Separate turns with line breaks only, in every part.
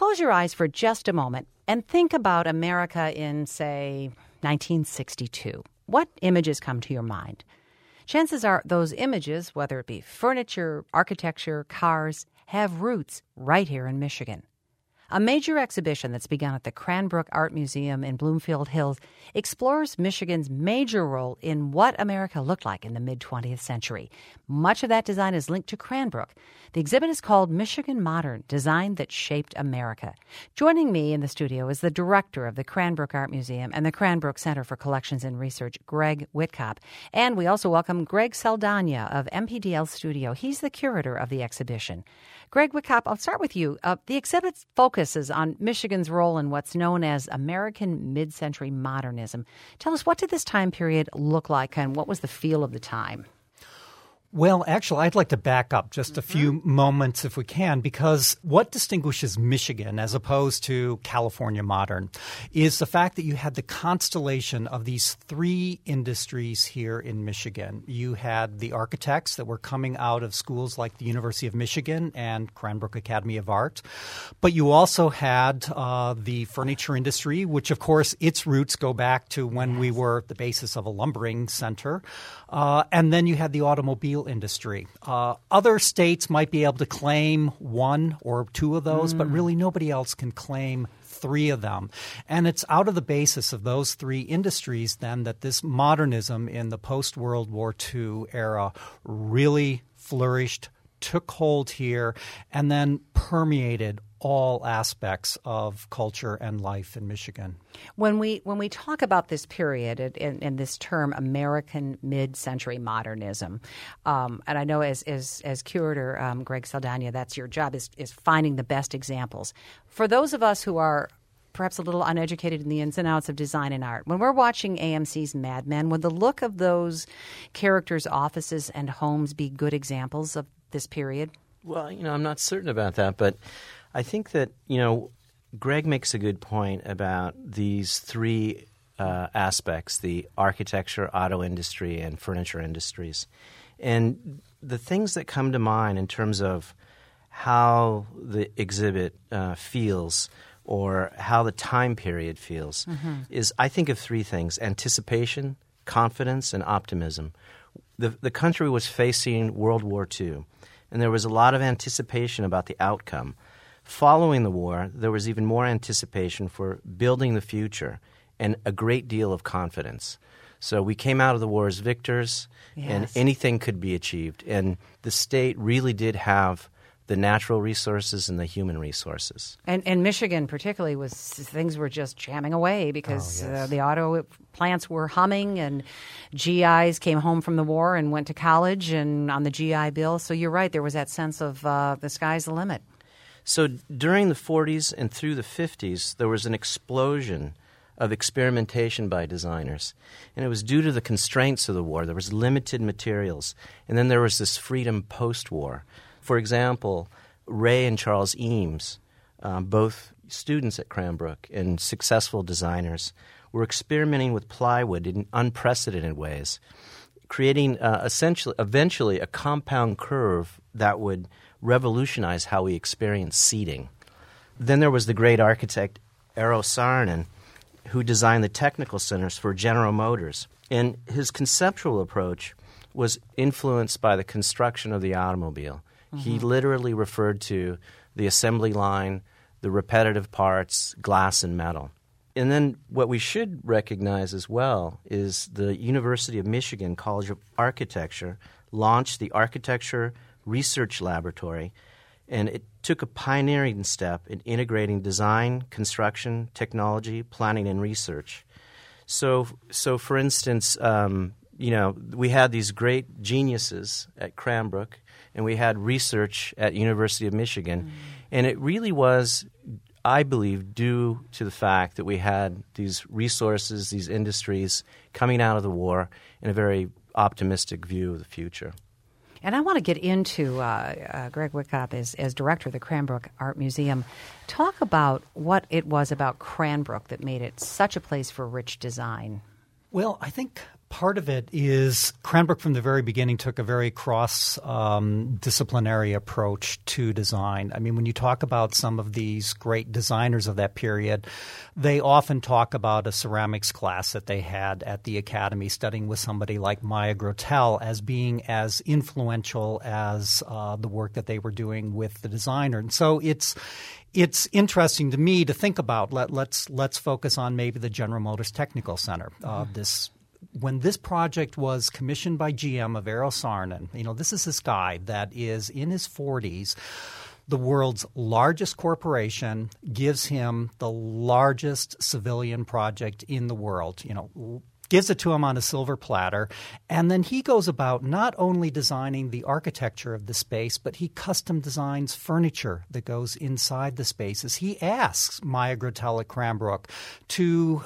Close your eyes for just a moment and think about America in, say, 1962. What images come to your mind? Chances are those images, whether it be furniture, architecture, cars, have roots right here in Michigan. A major exhibition that's begun at the Cranbrook Art Museum in Bloomfield Hills explores Michigan's major role in what America looked like in the mid-20th century. Much of that design is linked to Cranbrook. The exhibit is called Michigan Modern, Design That Shaped America. Joining me in the studio is the director of the Cranbrook Art Museum and the Cranbrook Center for Collections and Research, Greg Whitkop. And we also welcome Greg Saldana of MPDL Studio. He's the curator of the exhibition. Greg Whitkop, I'll start with you. The exhibit focuses on Michigan's role in what's known as American mid-century modernism. Tell us, what did this time period look like and what was the feel of the time?
Well, actually, I'd like to back up just a few moments if we can, because what distinguishes Michigan as opposed to California modern is the fact that you had the constellation of these three industries here in Michigan. You had the architects that were coming out of schools like the University of Michigan and Cranbrook Academy of Art, but you also had the furniture industry, which, of course, its roots go back to when we were the basis of a lumbering center, and then you had the automobile industry. Other states might be able to claim one or two of those, but really nobody else can claim three of them. And it's out of the basis of those three industries then that this modernism in the post-World War II era really flourished, took hold here, and then permeated all aspects of culture and life in Michigan.
When we talk about this period and this term American mid-century modernism, and I know as curator, Greg Saldana, that's your job, is finding the best examples. For those of us who are perhaps a little uneducated in the ins and outs of design and art, when we're watching AMC's Mad Men, would the look of those characters' offices and homes be good examples of this period?
Well, I'm not certain about that, but I think that, Greg makes a good point about these three aspects, the architecture, auto industry, and furniture industries. And the things that come to mind in terms of how the exhibit feels or how the time period feels is, I think of three things: anticipation, confidence, and optimism. The country was facing World War II, and there was a lot of anticipation about the outcome. Following the war, there was even more anticipation for building the future and a great deal of confidence. So we came out of the war as victors, and anything could be achieved. And the state really did have the natural resources and the human resources.
And Michigan particularly things were just jamming away because the auto plants were humming, and GIs came home from the war and went to college and on the GI Bill. So you're right, there was that sense of the sky's the limit.
So during the 40s and through the 50s, there was an explosion of experimentation by designers. And it was due to the constraints of the war. There was limited materials. And then there was this freedom post-war. For example, Ray and Charles Eames, both students at Cranbrook and successful designers, were experimenting with plywood in unprecedented ways, creating eventually a compound curve that would revolutionize how we experience seating. Then there was the great architect Eero Saarinen, who designed the technical centers for General Motors. And his conceptual approach was influenced by the construction of the automobile. He literally referred to the assembly line, the repetitive parts, glass and metal. And then what we should recognize as well is the University of Michigan College of Architecture launched the Architecture Research Laboratory, and it took a pioneering step in integrating design, construction, technology, planning, and research. So for instance, we had these great geniuses at Cranbrook, and we had research at University of Michigan, and it really was, I believe, due to the fact that we had these resources, these industries coming out of the war in a very optimistic view of the future.
And I want to get into Greg Whitkop as director of the Cranbrook Art Museum. Talk about what it was about Cranbrook that made it such a place for rich design.
Well, I think Part of it is Cranbrook from the very beginning took a very cross-disciplinary approach to design. I mean, when you talk about some of these great designers of that period, they often talk about a ceramics class that they had at the academy studying with somebody like Maya Grotell as being as influential as the work that they were doing with the designer. And so it's interesting to me to think about. Let's focus on maybe the General Motors Technical Center. When this project was commissioned by GM of Eero Saarinen, this is this guy that is in his 40s. The world's largest corporation gives him the largest civilian project in the world, gives it to him on a silver platter, and then he goes about not only designing the architecture of the space, but he custom designs furniture that goes inside the spaces. He asks Maya Grotell at Cranbrook to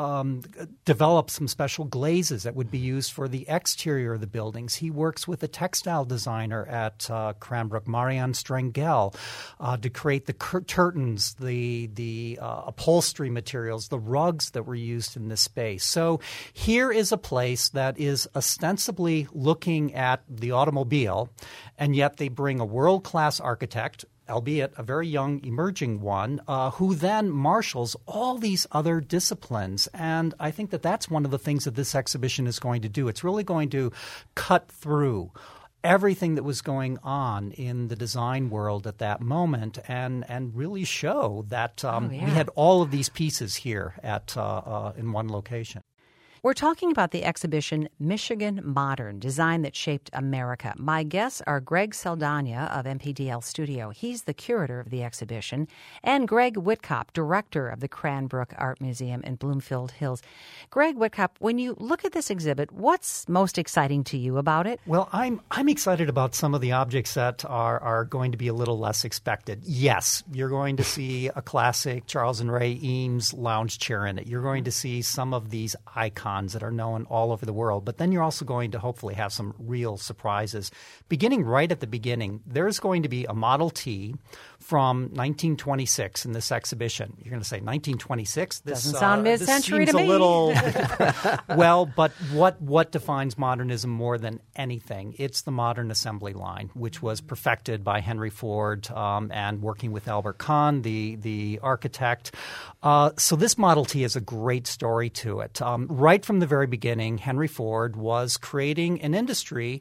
develop some special glazes that would be used for the exterior of the buildings. He works with a textile designer at Cranbrook, Marianne Strengel, to create the curtains, the upholstery materials, the rugs that were used in this space. So here is a place that is ostensibly looking at the automobile, and yet they bring a world-class architect, albeit a very young emerging one, who then marshals all these other disciplines. And I think that that's one of the things that this exhibition is going to do. It's really going to cut through everything that was going on in the design world at that moment and really show that we had all of these pieces here at in one location.
We're talking about the exhibition Michigan Modern, Design That Shaped America. My guests are Greg Saldana of MPDL Studio. He's the curator of the exhibition, and Greg Whitkop, director of the Cranbrook Art Museum in Bloomfield Hills. Greg Whitkop, when you look at this exhibit, what's most exciting to you about it?
Well, I'm excited about some of the objects that are going to be a little less expected. Yes, you're going to see a classic Charles and Ray Eames lounge chair in it. You're going to see some of these icons that are known all over the world. But then you're also going to hopefully have some real surprises. Beginning right at the beginning, there's going to be a Model T from 1926 in this exhibition. You're going to say 1926?
Doesn't sound mid-century to me.
A little well, but what defines modernism more than anything? It's the modern assembly line, which was perfected by Henry Ford and working with Albert Kahn, the architect. So this Model T has a great story to it. Right from the very beginning, Henry Ford was creating an industry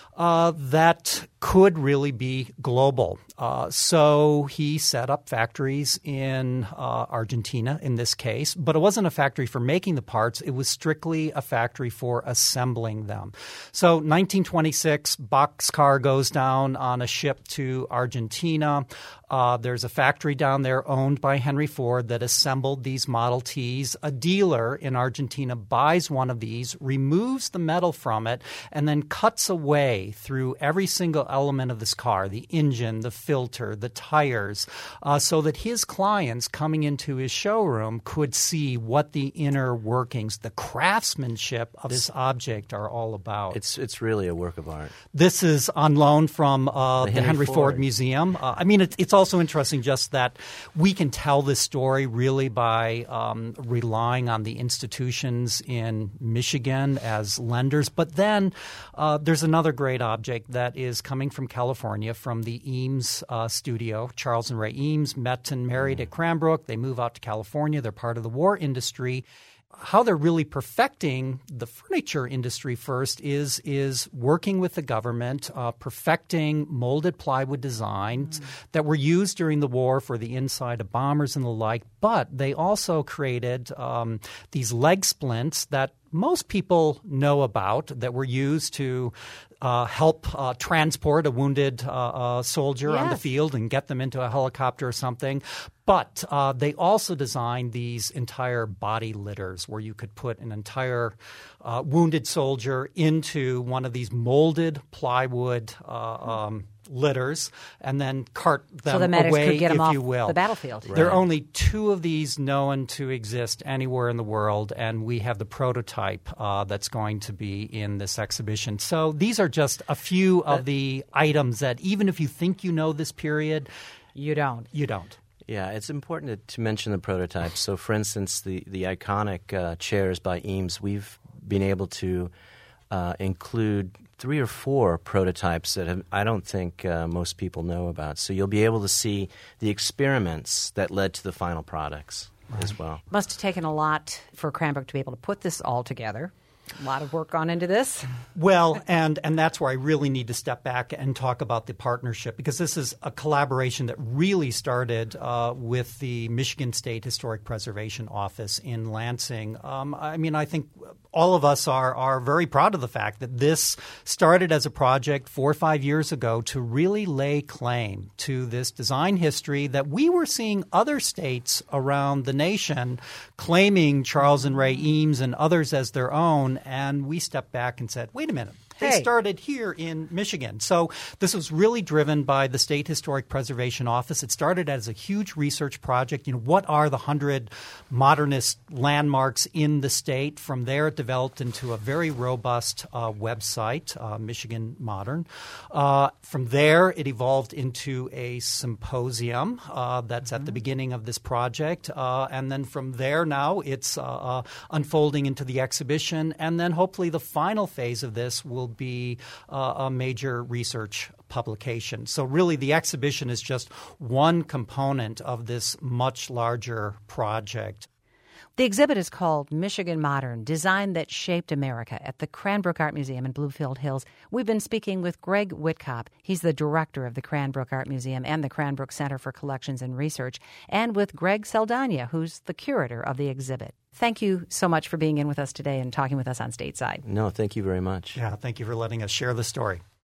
that could really be global. So he set up factories in Argentina in this case, but it wasn't a factory for making the parts. It was strictly a factory for assembling them. So 1926, boxcar goes down on a ship to Argentina. There's a factory down there owned by Henry Ford that assembled these Model Ts. A dealer in Argentina buys one of these, removes the metal from it, and then cuts away through every single element of this car, the engine, the filter, the tires, so that his clients coming into his showroom could see what the inner workings, the craftsmanship of this object are all about.
It's really a work of art.
This is on loan from the Henry Ford Museum. It's also interesting just that we can tell this story really by relying on the institutions in Michigan as lenders. But then there's another great object that is coming from California, from the Eames studio. Charles and Ray Eames met and married at Cranbrook. They move out to California. They're part of the war industry. How they're really perfecting the furniture industry first is working with the government, perfecting molded plywood designs that were used during the war for the inside of bombers and the like. But they also created these leg splints that most people know about that were used to help transport a wounded soldier on the field and get them into a helicopter or something. But they also designed these entire body litters where you could put an entire wounded soldier into one of these molded plywood litters and then cart them
so the medics
away,
could get them
if
off
you will.
the battlefield.
Right. There are only 2 of these known to exist anywhere in the world, and we have the prototype that's going to be in this exhibition. So these are just a few of the items that even if you think you know this period,
you don't.
You don't.
Yeah, it's important to mention the prototypes. So, for instance, the iconic chairs by Eames, we've been able to include 3 or 4 prototypes that I don't think most people know about. So you'll be able to see the experiments that led to the final products as well.
Must have taken a lot for Cranbrook to be able to put this all together. A lot of work gone into this.
Well, and that's where I really need to step back and talk about the partnership, because this is a collaboration that really started with the Michigan State Historic Preservation Office in Lansing. I think all of us are very proud of the fact that this started as a project 4 or 5 years ago to really lay claim to this design history that we were seeing other states around the nation claiming Charles and Ray Eames and others as their own. And we stepped back and said, wait a minute. They started here in Michigan. So this was really driven by the State Historic Preservation Office. It started as a huge research project. What are the 100 modernist landmarks in the state? From there, it developed into a very robust website, Michigan Modern. From there, it evolved into a symposium that's at the beginning of this project. And then from there now, it's unfolding into the exhibition. And then hopefully the final phase of this will be a major research publication. So really the exhibition is just one component of this much larger project.
The exhibit is called Michigan Modern, Design That Shaped America at the Cranbrook Art Museum in Bluefield Hills. We've been speaking with Greg Whitkop. He's the director of the Cranbrook Art Museum and the Cranbrook Center for Collections and Research, and with Greg Saldana, who's the curator of the exhibit. Thank you so much for being in with us today and talking with us on Stateside.
No, thank you very much.
Yeah, thank you for letting us share the story.